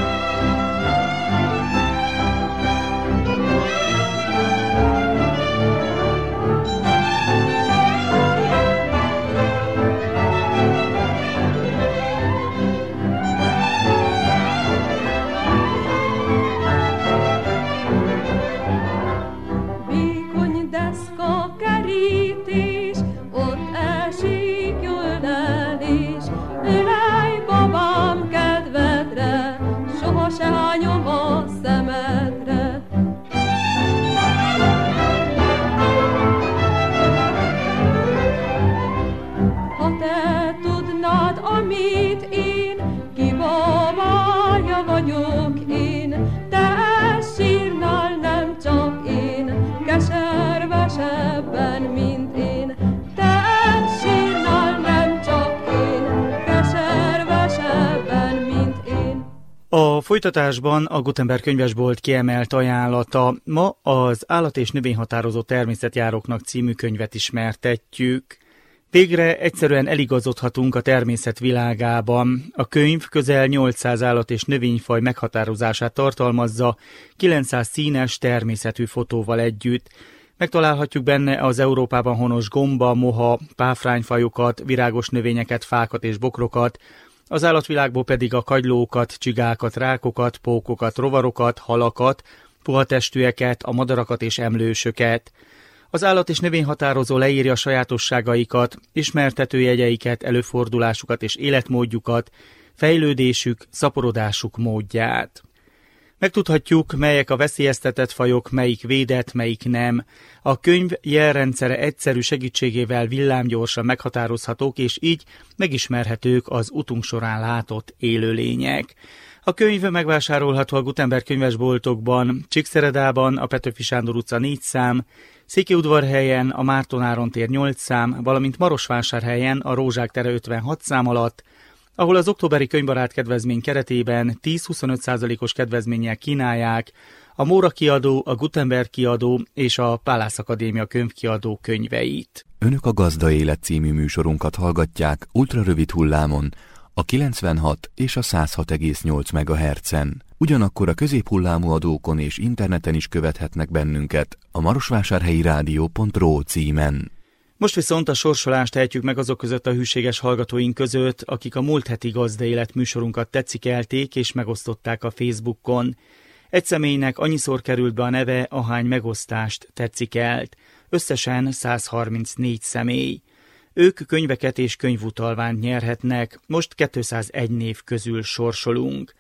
A folytatásban a Gutenberg könyvesbolt kiemelt ajánlata. Ma az Állat- és növényhatározó természetjáróknak című könyvet ismertetjük. Végre egyszerűen eligazodhatunk a természet világában. A könyv közel 800 állat- és növényfaj meghatározását tartalmazza, 900 színes természetű fotóval együtt. Megtalálhatjuk benne az Európában honos gomba, moha, páfrányfajokat, virágos növényeket, fákat és bokrokat, az állatvilágból pedig a kagylókat, csigákat, rákokat, pókokat, rovarokat, halakat, puhatestűeket, a madarakat és emlősöket. Az állat- és növényhatározó leírja sajátosságaikat, ismertetőjegyeiket, előfordulásukat és életmódjukat, fejlődésük, szaporodásuk módját. Megtudhatjuk, melyek a veszélyeztetett fajok, melyik védett, melyik nem. A könyv jelrendszere egyszerű segítségével villámgyorsan meghatározhatók, és így megismerhetők az utunk során látott élőlények. A könyv megvásárolható a Gutenberg könyvesboltokban, Csíkszeredában, a Petőfi Sándor utca 4 szám, Székelyudvarhelyen, a Márton Áron tér 8 szám, valamint Marosvásárhelyen, a Rózsák tere 56 szám alatt, ahol az októberi könyvbarát kedvezmény keretében 10-25%-os kedvezménnyel kínálják a Móra kiadó, a Gutenberg kiadó és a Pálász Akadémia könyvkiadó könyveit. Önök a Gazda Élet című műsorunkat hallgatják ultrarövid hullámon, a 96 és a 106,8 MHz-en. Ugyanakkor a középhullámú adókon és interneten is követhetnek bennünket a marosvásárhelyi rádió.ro címen. Most viszont a sorsolást ejtjük meg azok között a hűséges hallgatóink között, akik a múlt heti Gazda Élet műsorunkat tetszikelték és megosztották a Facebookon. Egy személynek annyiszor került be a neve, ahány megosztást tetszikelt. Összesen 134 személy. Ők könyveket és könyvutalványt nyerhetnek, most 201 név közül sorsolunk.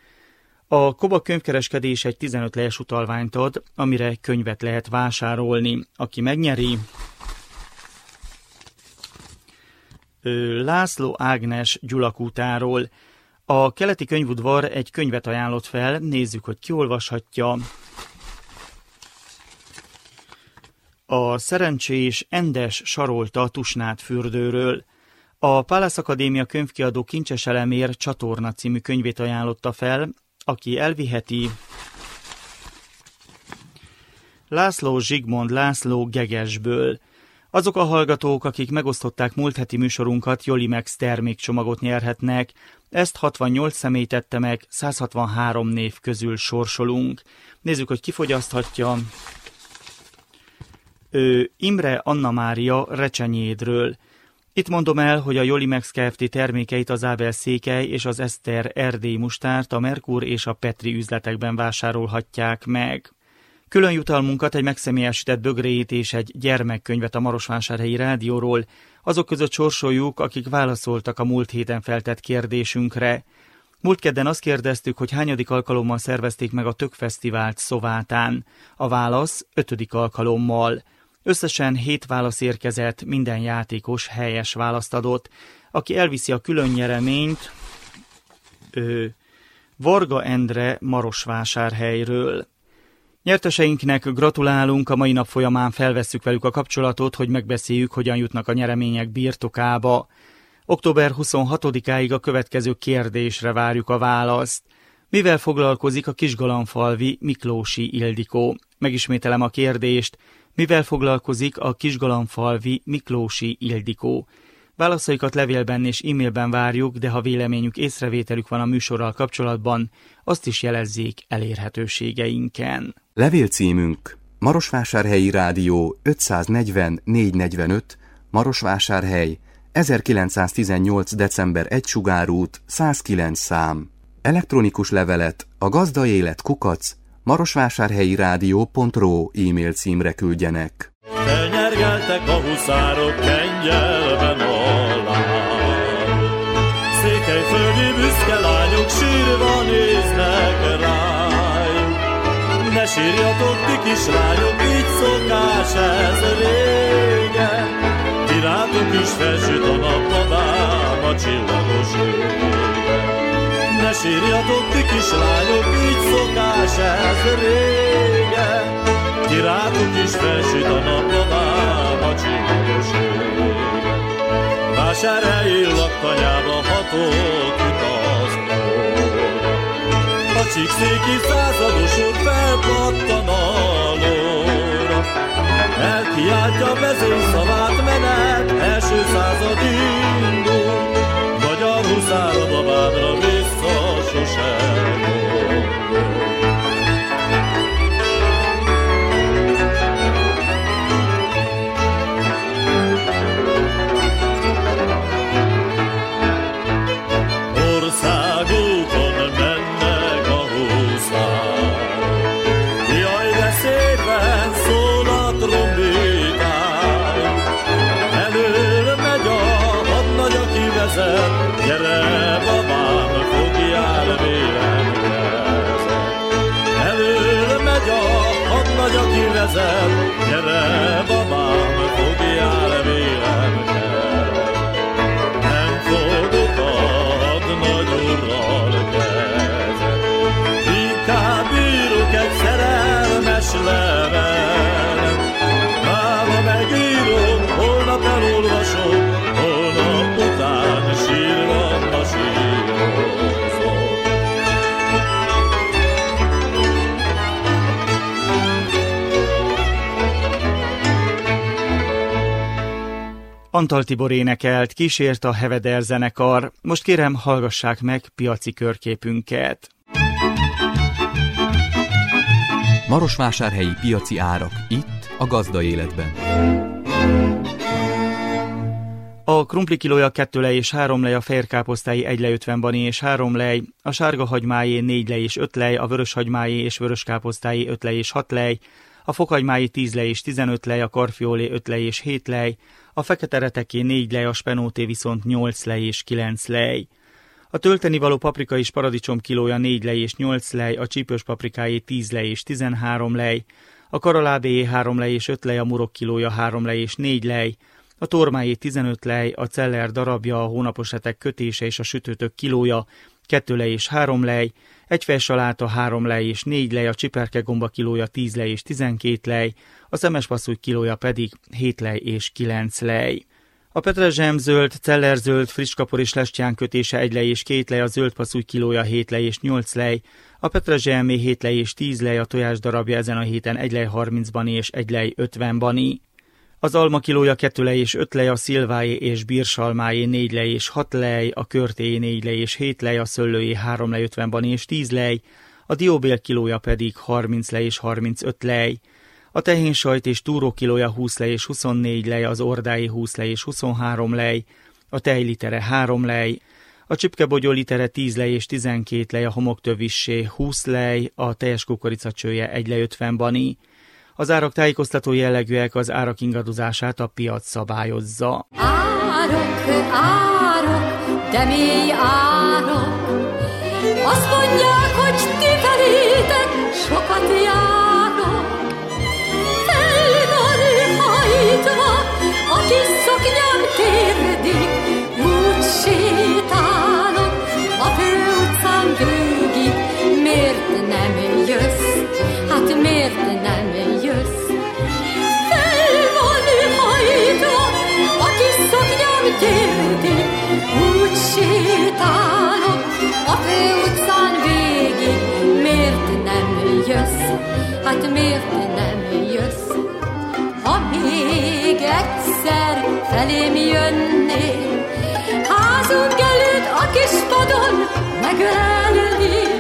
A Koba könyvkereskedés egy 15 lejes utalványt ad, amire könyvet lehet vásárolni. Aki megnyeri... László Ágnes Gyulakútáról. A keleti könyvudvar egy könyvet ajánlott fel, nézzük, hogy ki olvashatja. A szerencsés Endes Sarolta Tusnád fürdőről. A Pálász Akadémia könyvkiadó Kincses Elemér Csatorna című könyvét ajánlotta fel, aki elviheti. László Zsigmond László Gegesből. Azok a hallgatók, akik megosztották múlt heti műsorunkat, Jolimex termékcsomagot nyerhetnek. Ezt 68 személy tette meg, 163 név közül sorsolunk. Nézzük, hogy ki fogyaszthatja. Imre Anna Mária Recsenyédről. Itt mondom el, hogy a Jolimex Kft. Termékeit az Ábel Székely és az Eszter erdélyi mustárt a Merkur és a Petri üzletekben vásárolhatják meg. Külön jutalmunkat, egy megszemélyesített bögréit és egy gyermekkönyvet a Marosvásárhelyi Rádióról azok között sorsoljuk, akik válaszoltak a múlt héten feltett kérdésünkre. Múlt kedden azt kérdeztük, hogy hányadik alkalommal szervezték meg a Tökfesztivált Szovátán. A válasz 5. alkalommal. Összesen 7 válasz érkezett, minden játékos helyes választ adott. Aki elviszi a külön nyereményt, Varga Endre Marosvásárhelyről. Nyerteseinknek gratulálunk, a mai nap folyamán felvesszük velük a kapcsolatot, hogy megbeszéljük, hogyan jutnak a nyeremények birtokába. Október 26-áig a következő kérdésre várjuk a választ. Mivel foglalkozik a Kisgalamfalvi Miklósi Ildikó? Megismételem a kérdést. Mivel foglalkozik a Kisgalamfalvi Miklósi Ildikó? Válaszaikat levélben és e-mailben várjuk, de ha véleményük, észrevételük van a műsorral kapcsolatban, azt is jelezzék elérhetőségeinken. Levélcímünk: Marosvásárhelyi Rádió 540 445, Marosvásárhely, 1918. december 1 Sugárút, 109 szám. Elektronikus levelet a gazdaélet@marosvásárhelyirádió.ro e-mail címre küldjenek. Elnyergeltek a huszárok kengyelben alá. Székelyföldi büszke lányok sírva néznek rájuk. Ne sírjatok, ti kislányok, így szokás ez régen. Ti rátok is felsüt a nap, adám a csillagos égen. Ne sírjatok, ti kislányok, így szokás ez régen. Ti rátok is felsüt a nap, adám a csillagos égen. Vásárhelyi laktanyába hatott üt az óra. A csíkszéki százados úr felpattan a lóra. Elkiáltja vezényszavát, menet, első század indul. Magyar huszár a babádra vissza sosem gondol. Országúton mennek a huszárok, jaj de szépen szól a trombitán. Előre megy a hadnagy, aki vezet, gyere babám, fogjál vélem kezet. Előre megy a hadnagy, aki vezet, gyere babám, fogjál vélem kezet. Nem fogok a hadnagy urral kezet, inkább írok egy szerelmes levelet. Máma megírom, holnap elolvasom, holnap után sírva masírozom. Antal Tibor énekelt, kísért a Heveder zenekar. Most kérem, hallgassák meg piaci körképünket. Marosvásárhelyi piaci árak itt a Gazdaéletben. A krumpli kilója 2 lej és 3 lej, a fehérkáposztái 1 lej 50 bani és 3 lej, a sárga hagymájé 4 lej és 5 lej, a vörös hagymájé és vörös káposztái 5 lej és 6 lej, a fokhagymái 10 lej és 15 lej, a karfiolé 5 lej és 7 lej, a fekete reteké 4 lej, a spenóté viszont 8 lej és 9 lej. A tölteni való paprika és paradicsom kilója 4 lej és 8 lej, a csípős paprikájé 10 lej és 13 lej, a karalábéjé 3 lej és 5 lej, a murok kilója 3 lej és 4 lej, a tormájé 15 lej, a celler darabja, a hónapos retek kötése és a sütőtök kilója 2 lej és 3 lej, egy fejsaláta 3 lej és 4 lej, a csiperkegomba kilója 10 lej és 12 lej, a szemespasszúj kilója pedig 7 lej és 9 lej. A petrezselyemzöld, cellerzöld, frissskapor és lestyán kötése 1 lej és 2 lej, a zöldpasszúj kilója 7 lej és 8 lej, a petrezselyemé 7 lej és 10 lej, a tojás darabja ezen a héten 1 lej 30 bani és 1 lej 50 bani. Az alma kilója 2 lej és 5 lej, a szilvájé és bírsalmájé 4 lej és 6 lej, a körtéjé 4 lej és 7 lej, a szöllőjé 3 lej 50 bani és 10 lej, a dióbél kilója pedig 30 lej és 35 lej. A tehénsajt és túró kilója 20 lej és 24 lej, az ordái 20 lej és 23 lej, a tejlitere 3 lej, a csipkebogyó litere 10 lej és 12 lej, a homoktövissé 20 lej, a teljes kukoricacsője 1 lej 50 bani. Az árak tájékoztató jellegűek, az árak ingadozását a piac szabályozza. Árok, de mély árok, azt mondják, hogy ti felétek sokat járok. Fel van hajtva, a kis szoknyám térdig, úgy sétálok a főutcán végig. Miért nem jössz? Hát miért nem jössz? Fel van hajtva, a kis szoknyám térdig, úgy sétálok a főutcán végig. Miért nem jössz? Hát miért nem jössz? Ha még egyszer felém jönnél, házunk előtt a kis padon megölelnél,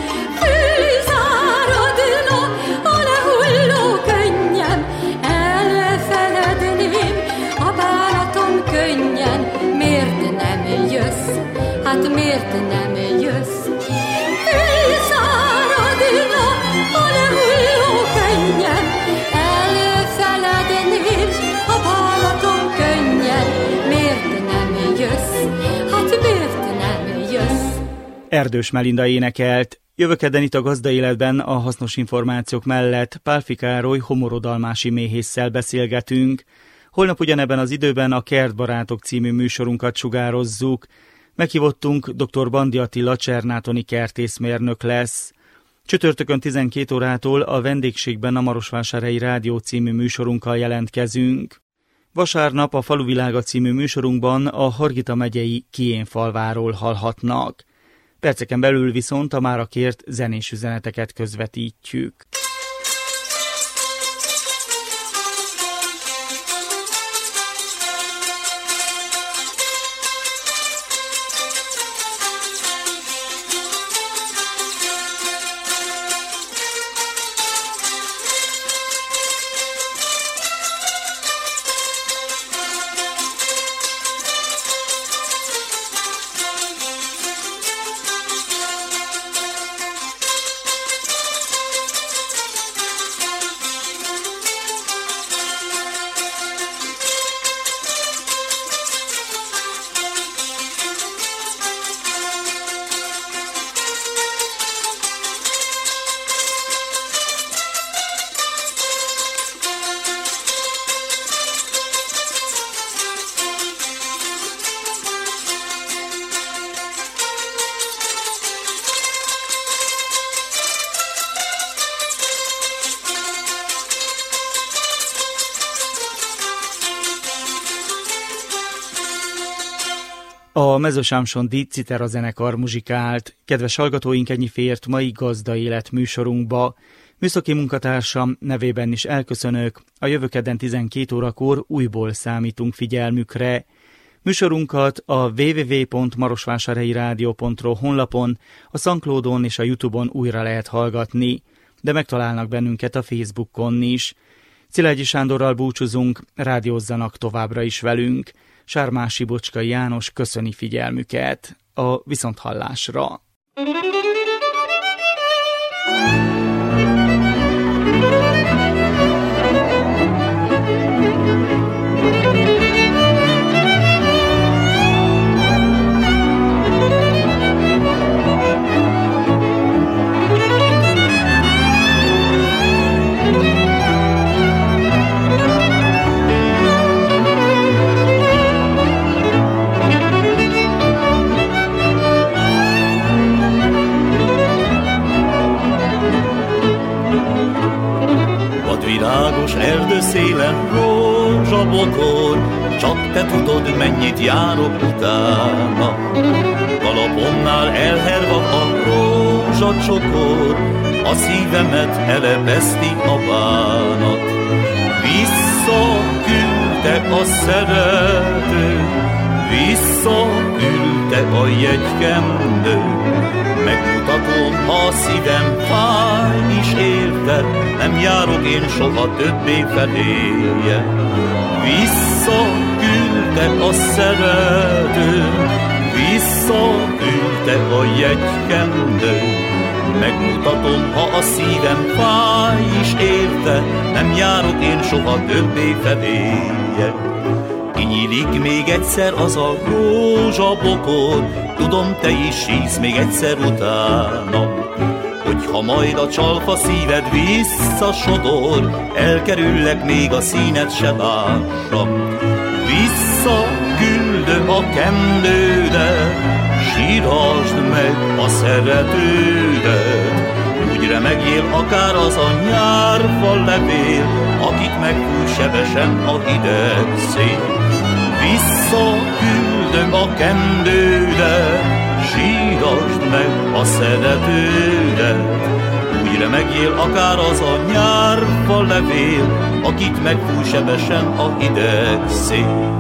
fülzáradna a lehulló könnyem, elfeledném a bánatom könnyen. Miért nem jössz? Hát miért nem jössz? Fülzáradna a lehulló könnyem, elfeledném a bánatom könnyen. Miért nem jössz? Hát miért nem jössz? Erdős Melinda énekelt. Jövő kedden itt a Gazdaéletben a hasznos információk mellett Pálffy Károly homorodalmási méhésszel beszélgetünk. Holnap ugyanebben az időben a Kertbarátok című műsorunkat sugározzuk. Meghívottunk dr. Bandi Attila csernátoni kertészmérnök lesz. Csütörtökön 12 órától a vendégségben a Marosvásárhelyi Rádió című műsorunkkal jelentkezünk. Vasárnap a Faluvilága című műsorunkban a Hargita megyei Kiénfalváról hallhatnak. Perceken belül viszont a mára kért zenés üzeneteket közvetítjük. A Mezősámson Citera zenekar muzsikált. Kedves hallgatóink, ennyi fért mai Gazdaélet műsorunkba. Műszaki munkatársam nevében is elköszönök. A jövő kedden 12 órakor újból számítunk figyelmükre. Műsorunkat a www.marosvásárhelyi-rádió.ro honlapon, a SoundCloudon és a YouTube-on újra lehet hallgatni, de megtalálnak bennünket a Facebookon is. Szilágyi Sándorral búcsúzunk, rádiózzanak továbbra is velünk. Sármási Bocskai János köszöni figyelmüket. A viszonthallásra. Virágos erdőszélen rózsabokor, csak te tudod, mennyit járok utána. Kalapomnál elhervad a rózsacsokor, a szívemet elepeszti a bánat. Visszaküldte a szerető, visszaküldte a jegykendő. Megmutatom, a szívem fáj is ér érte, nem járok én soha többé feléje. Visszaküldte a szerető, visszaküldte a jegykendő. Megmutatom, ha a szívem fáj is érte, nem járok én soha többé feléje. Kinyílik még egyszer az a rózsabokor, tudom, te is sísz még egyszer utána. Hogyha majd a csalfa szíved visszasodor, elkerüllek, még a színed se lássam. Visszaküldöm a kendődet, sírasd meg a szeretődet. Úgy remegjél akár az a nyárfa levél, akit megfúj sebesen a hideg szél. Visszaküldöm a kendődet, sírasd meg a szeretődet. Úgy remegél akár az a nyárfa levél, akit megfúj sebesen a hideg szél.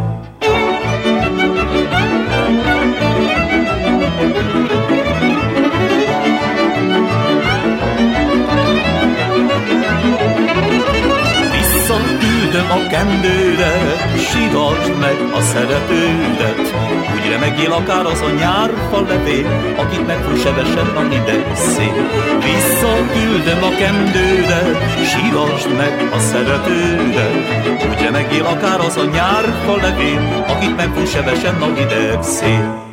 Visszaküldöm a kendődet, sírasd meg a szeretődet. Úgy remegél akár az a nyárfa levél, akit megfúj sebesen a hideg szél. Visszaküldöm a kendődet, sírasd meg a szeretődet. Úgy remegél akár az a nyárfa levél, akit megfúj sebesen a hideg szél.